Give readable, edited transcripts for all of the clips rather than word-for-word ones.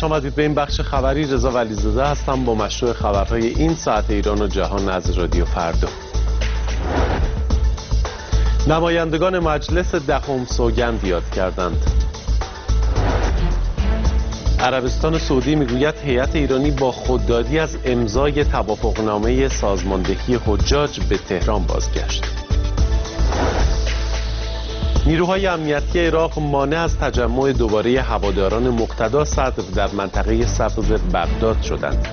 خوش آمدید به این بخش خبری. رضا ولیزاده هستم با مشروع خبرهای این ساعت ایران و جهان از رادیو فردا. نمایندگان مجلس دهم سوگند یاد کردند. عربستان سعودی میگوید هیئت ایرانی با خوددادی از امضای توافقنامه سازماندهی حجاج به تهران بازگشت. نیروهای امنیتی عراق مانع از تجمع دوباره هواداران مقتدا صدر در منطقه سبز بغداد شدند.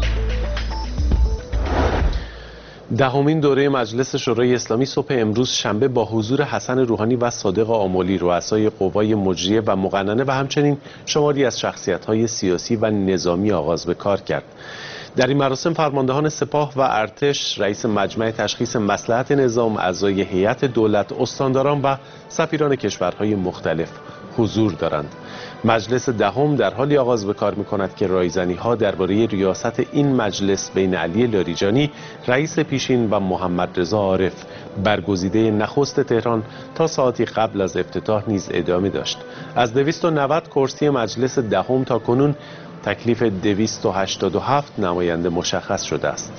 دهمین دوره مجلس شورای اسلامی صبح امروز شنبه با حضور حسن روحانی و صادق آملی رؤسای قوای مجریه و مقننه و همچنین شماری از شخصیت‌های سیاسی و نظامی آغاز به کار کرد. در این مراسم فرماندهان سپاه و ارتش، رئیس مجمع تشخیص مصلحت نظام، اعضای هیئت دولت، استانداران و سفیران کشورهای مختلف حضور دارند. مجلس دهم در حالی آغاز به کار می‌کند که رایزنی‌ها درباره ریاست این مجلس بین علی لاریجانی، رئیس پیشین و محمد رضا عارف، برگزیده نخست تهران تا ساعتی قبل از افتتاح نیز ادامه داشت. از 290 کرسی مجلس دهم تا کنون تکلیف 287 نماینده مشخص شده است.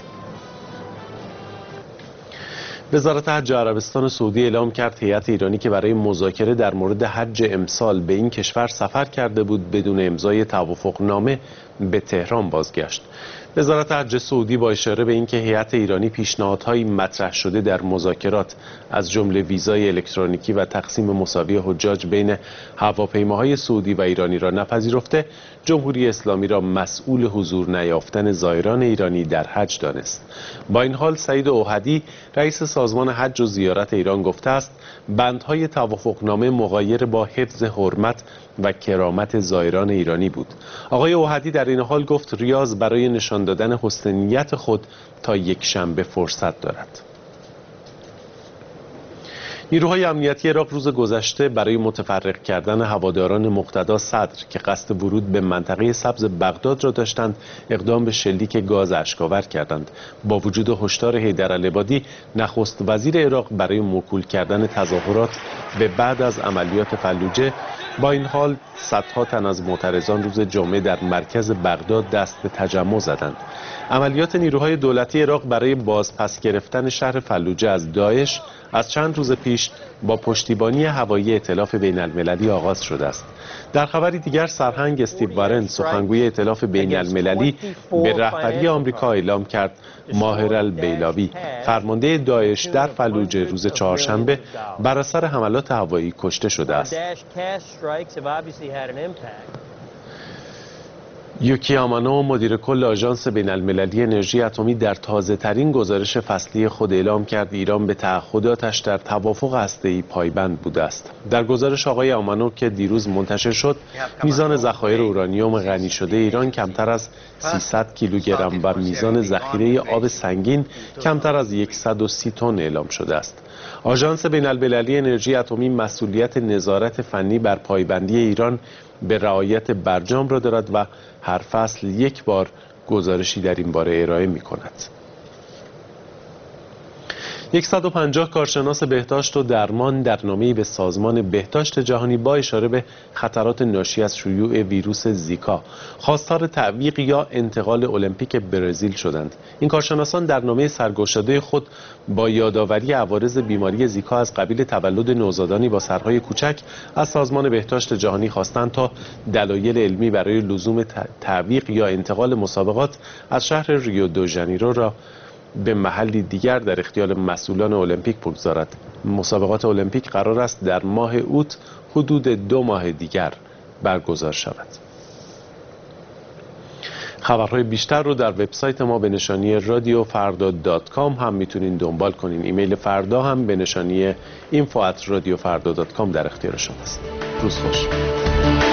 وزارت حج عربستان سعودی اعلام کرد هیئت ایرانی که برای مذاکره در مورد حج امسال به این کشور سفر کرده بود بدون امضای توافقنامه به تهران بازگشت. وزارت حج سعودی با اشاره به اینکه هیئت ایرانی پیشنهادهایی مطرح شده در مذاکرات از جمله ویزای الکترونیکی و تقسیم مساوی حجاج بین هواپیماهای سعودی و ایرانی را نپذیرفته، جمهوری اسلامی را مسئول حضور نیافتن زائران ایرانی در حج دانست. با این حال سعید اوحدی رئیس سازمان حج و زیارت ایران گفته است بندهای توافقنامه مغایر با حفظ حرمت و کرامت زائران ایرانی بود. آقای اوحدی در این حال گفت ریاض برای نشان دادن حسن نیت خود تا یک شنبه فرصت دارد. نیروهای امنیتی عراق روز گذشته برای متفرق کردن هواداران مقتدا صدر که قصد ورود به منطقه سبز بغداد را داشتند اقدام به شلیک گاز اشک‌آور کردند. با وجود هشدار حیدرالعبادی نخست وزیر عراق برای موکول کردن تظاهرات به بعد از عملیات فلوجه، با این حال صدها تن از معترضان روز جمعه در مرکز بغداد دست به تجمع زدند. عملیات نیروهای دولتی عراق برای بازپس گرفتن شهر فلوجه از داعش از چند روز پیش با پشتیبانی هوایی ائتلاف بین المللی آغاز شده است. در خبری دیگر سرهنگ استیو وارن سخنگوی ائتلاف بین المللی به رهبری آمریکا اعلام کرد ماهر البیلاوی فرمانده داعش در فلوجه روز چهارشنبه بر اثر حملات هوایی کشته شده است. یوکی آمانو مدیر کل آژانس بین المللی انرژی اتمی در تازه ترین گزارش فصلی خود اعلام کرد ایران به تعهداتش در توافق هسته‌ای پایبند بوده است. در گزارش آقای آمانو که دیروز منتشر شد، میزان ذخایر اورانیوم غنی شده ایران کمتر از 300 کیلوگرم و میزان ذخیره آب سنگین کمتر از 130 تن اعلام شده است. آژانس بین المللی انرژی اتمی مسئولیت نظارت فنی بر پایبندی ایران به رعایت برجام را دارد و هر فصل یک بار گزارشی در این باره ارائه می کند. 150 کارشناس بهداشت و درمان در نامه‌ای به سازمان بهداشت جهانی با اشاره به خطرات ناشی از شیوع ویروس زیکا خواستار تعویق یا انتقال المپیک برزیل شدند. این کارشناسان در نامه سرگشاده خود با یادآوری عوارض بیماری زیکا از قبیل تولد نوزادانی با سرهای کوچک از سازمان بهداشت جهانی خواستند تا دلایل علمی برای لزوم تعویق یا انتقال مسابقات از شهر ریو دو ژانیرو را به محلی دیگر در اختیار مسئولان المپیک بگذارد. مسابقات المپیک قرار است در ماه اوت حدود 2 ماه دیگر برگزار شود. خبرهای بیشتر رو در وبسایت ما به نشانی radiofarda.com هم میتونین دنبال کنین. ایمیل فردا هم به نشانی info@radiofarda.com در اختیار شماست. روز خوش.